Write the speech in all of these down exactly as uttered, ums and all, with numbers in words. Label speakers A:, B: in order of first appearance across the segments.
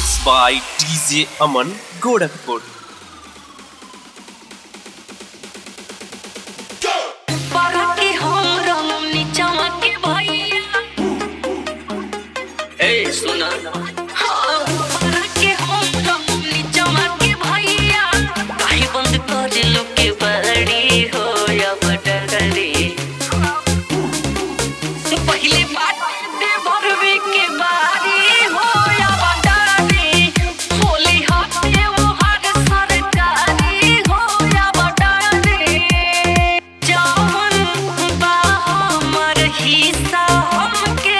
A: Mixed by D J Aman Gorakhpur.
B: Hey, सुना हाँ बारा के हम रमनी जमा के भैया काहे बंद कर लो के बड़ी हो या बटरी पहले बात दे भरवे के बारी हो या बटरी होली हाथे वो हर सरकारी हो या बटरी जावन बा हमर हिस्सा हमके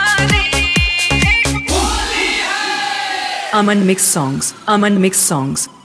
C: Aman Mix Songs. Aman Mix Songs.